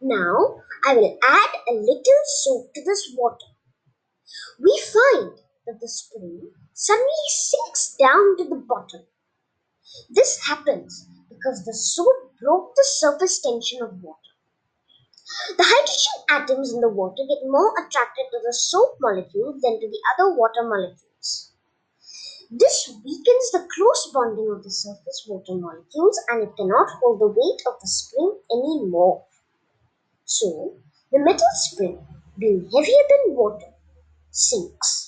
Now I will add a little soap to this water. We find that the spring suddenly sinks down to the bottom. This happens because the soap broke the surface tension of water. The hydrogen atoms in the water get more attracted to the soap molecule than to the other water molecules. This weakens the close bonding of the surface water molecules and it cannot hold the weight of the spring anymore. So, the metal spring, being heavier than water, sinks.